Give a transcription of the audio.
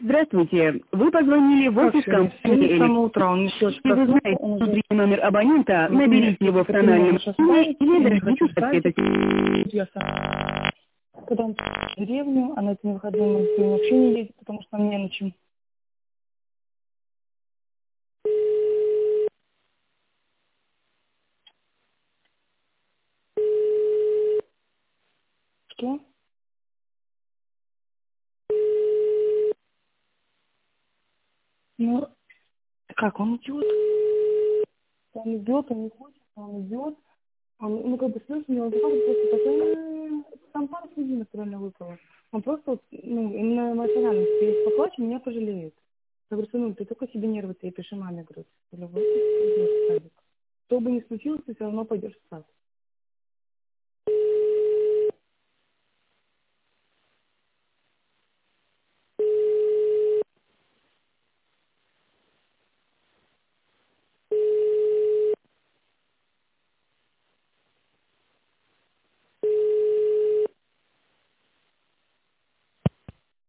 Здравствуйте. Вы позвонили в офис компании С самого утра он несет. Если вы знаете внутренний номер абонента, наберите его в тональном режиме или дождитесь ответа. Когда он в деревню, она этими выходными вообще не едет, потому что нам не на чем. Что? Ну, как, он идет? Он идет, он не хочет, он идет. Он, ну, как бы, слышишь, у него заходит просто такой, там пару слезин натурально выпало. Он просто, вот, ну, именно эмоциональности. Если поплачу, меня пожалеет. Я говорю, ну, ты только себе нервы, ты пиши маме, говорю, в любой садик. Что бы ни случилось, ты все равно пойдешь в сад.